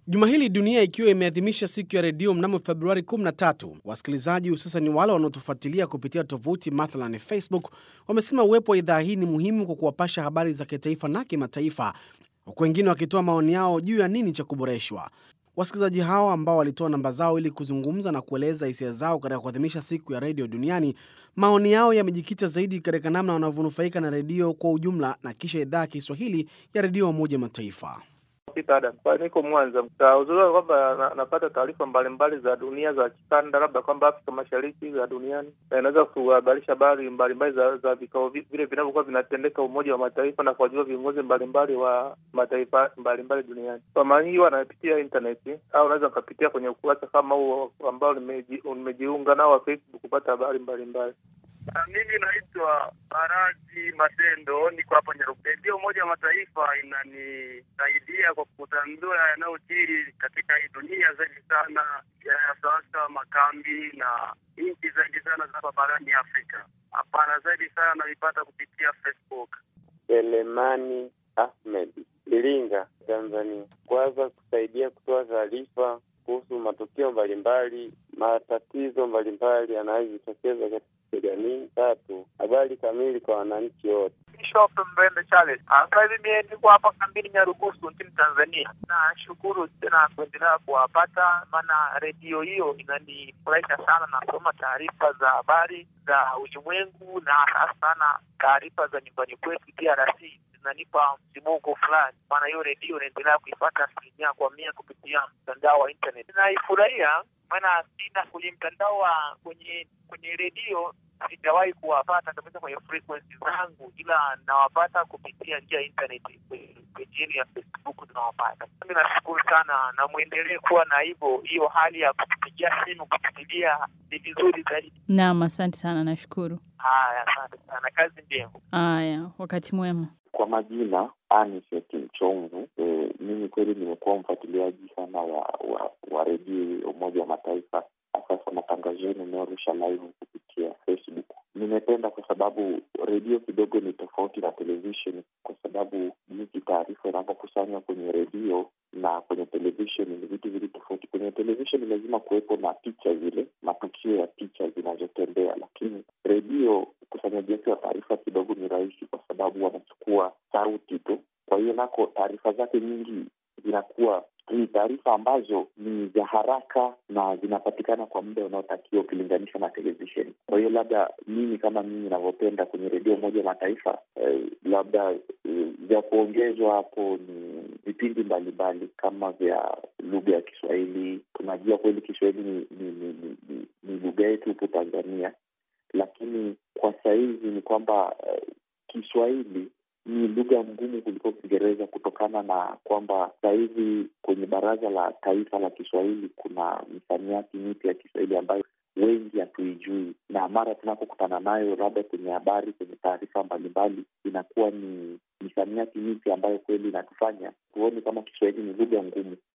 Juma hili dunia ikiwa imeadhimisha siku ya redio mnamo Februari 13, wasikilizaji hususan wale wanaotufuatilia kupitia tovuti mathalan Facebook wamesema uwepo wa idhaa hii ni muhimu kwa kuwapasha habari za kitaifa na kimataifa, huku wengine wakitoa maoni yao juu ya nini cha kuboreshwa. Wasikilizaji hao ambao walitoa namba zao ili kuzungumza na kueleza hisia zao katika kuadhimisha siku ya redio duniani, maoni yao yamejikita zaidi katika namna wanavyonufaika na redio kwa ujumla na kisha idhaa ya Kiswahili ya redio Umoja Mataifa. Niko Mwanza. Uzuri kwamba napata taarifa mbalimbali za dunia za kikanda, labda kwamba Afrika Mashariki za duniani, na inaweza kuhabarisha habari mbalimbali za vikao vile vinavyokuwa vinatendeka Umoja wa Mataifa na kuwajua viongozi mbalimbali wa mataifa mbalimbali duniani. Kwa maana hiyo wanapitia internet au unaweza kupitia kwenye ukurasa kama huo ambao nimejiunga nao wa Facebook kupata habari mbalimbali. Mimi naitwa Baraji Matendo, niko hapa Nyarugusu. Ndio Umoja wa Mataifa inanisaidia kwa kutambua yanayojiri katika hii dunia zaidi sana ya sasa, makambi na nchi zaidi sana za hapa barani Afrika. Hapana, zaidi sana naipata kupitia Facebook. Selemani Ahmed, Iringa, Tanzania. Kwanza kusaidia kutoa taarifa kuhusu matukio mbalimbali, matatizo mbalimbali yanayojitokeza katika jamii. 3, habari kamili kwa wananchi wote. Bishop Mbembe Charles. Sasa hivi mimi niko hapa kambini Nyarugusu nchini Tanzania. Nashukuru tena kuendelea kuwapata, maana redio hiyo inanifurahisha sana na kusoma taarifa za habari za ulimwengu na hasa sana taarifa za nyumbani kwetu DRC. Zinanipa msimuko fulani, maana hiyo redio inaendelea kuipata 100% kupitia mtandao wa internet. Naifurahia maana sina kwenye mtandao wa kwenye redio, sijawahi kuwapata kabisa kwenye frequency zangu, ila nawapata kupitia njia ya internet kwenye ya Facebook tunawapata. Mimi nashukuru sana na muendelee kuwa na hiyo hali ya kupigia simu kupitia, ni vizuri zaidi. Naam, asante sana, nashukuru. Haya, asante sana, kazi njema. Haya, wakati mwema. Kwa majina Aniseti Mchomvu. Mimi kweli nimekuwa mfuatiliaji sana wa redio Umoja wa Mataifa, hasa matangazo yenu inayorusha live kupitia Facebook. Nimependa kwa sababu redio kidogo ni tofauti na television, kwa sababu hizi taarifa zinapokusanywa kwenye redio na kwenye television ni vitu vile tofauti. Kwenye television lazima kuwepo na picha, zile matukio ya picha zinazotembea, lakini redio ukusanyaji wake wa taarifa kidogo ni rahisi kwa sababu wanachukua sauti tu. Kwa hiyo nako taarifa zake nyingi zinakuwa ni taarifa ambazo ni za haraka na zinapatikana kwa muda unaotakiwa ukilinganisha na televisheni. Kwa hiyo labda mimi kama mimi ninavyopenda kwenye redio Umoja wa Mataifa, labda vya kuongezwa hapo ni vipindi mbalimbali kama vya lugha ya Kiswahili. Tunajua kweli Kiswahili ni lugha yetu huko Tanzania, lakini kwa saizi ni kwamba Kiswahili ni lugha ngumu kuliko Kiingereza, kutokana na kwamba sasa hivi kwenye Baraza la Taifa la Kiswahili kuna misamiati mipya ya Kiswahili ambayo wengi hatuijui, na mara tunapokutana nayo labda kwenye habari, kwenye taarifa mbalimbali, inakuwa ni misamiati mipya ambayo kweli inatufanya tuone kama Kiswahili ni lugha ngumu.